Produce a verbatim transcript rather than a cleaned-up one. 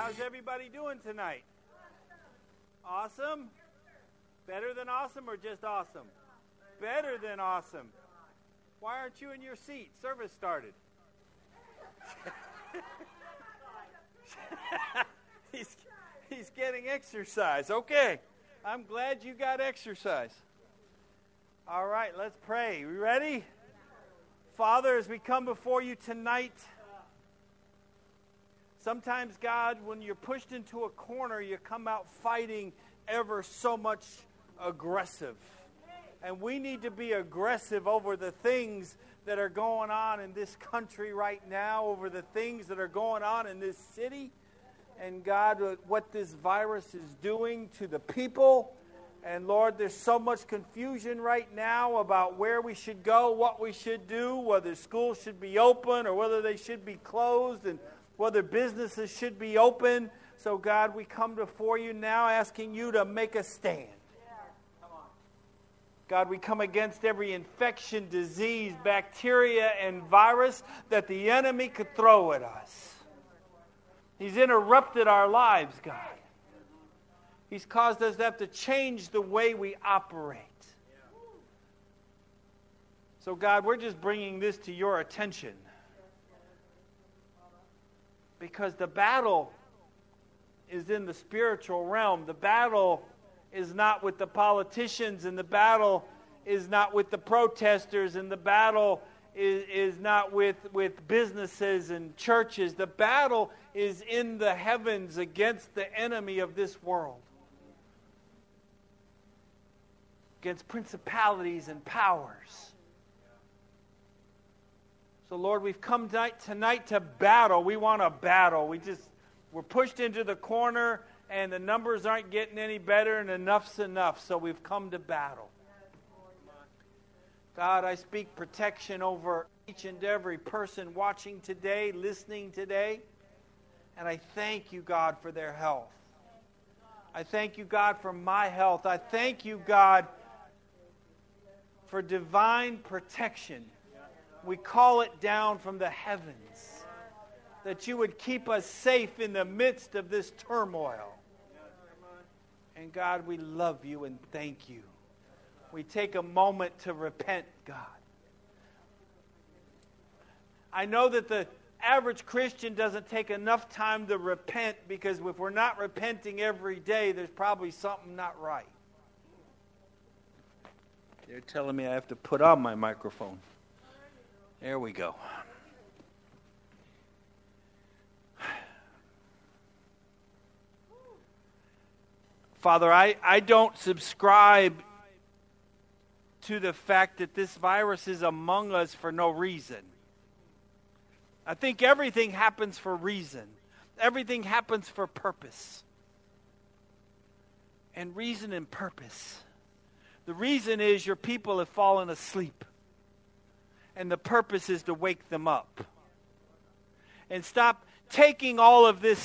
How's everybody doing tonight? Awesome? Better than awesome or just awesome? Better than awesome. Why aren't you in your seat? Service started. he's, he's getting exercise. Okay. I'm glad you got exercise. All right, let's pray. We ready? Father, as we come before you tonight, sometimes, God, when you're pushed into a corner, you come out fighting ever so much aggressive. And we need to be aggressive over the things that are going on in this country right now, over the things that are going on in this city. And God, what this virus is doing to the people. And Lord, there's so much confusion right now about where we should go, what we should do, whether schools should be open or whether they should be closed, and whether businesses should be open. So God, we come before you now asking you to make a stand. God, we come against every infection, disease, bacteria, and virus that the enemy could throw at us. He's interrupted our lives, God. He's caused us to have to change the way we operate. So, God, we're just bringing this to your attention. Because the battle is in the spiritual realm. The battle is not with the politicians, and the battle is not with the protesters, and the battle is, is not with, with businesses and churches. The battle is in the heavens against the enemy of this world. Against principalities and powers. So, Lord, we've come tonight, tonight to battle. We want to battle. We just, we're pushed into the corner, and the numbers aren't getting any better, and enough's enough. So we've come to battle. God, I speak protection over each and every person watching today, listening today. And I thank you, God, for their health. I thank you, God, for my health. I thank you, God, for divine protection. We call it down from the heavens, that you would keep us safe in the midst of this turmoil. And God, we love you and thank you. We take a moment to repent, God. I know that the average Christian doesn't take enough time to repent, because if we're not repenting every day, there's probably something not right. They're telling me I have to put on my microphone. There we go. Father, I, I don't subscribe to the fact that this virus is among us for no reason. I think everything happens for reason. Everything happens for purpose. And reason and purpose. The reason is your people have fallen asleep. And the purpose is to wake them up. And stop taking all of this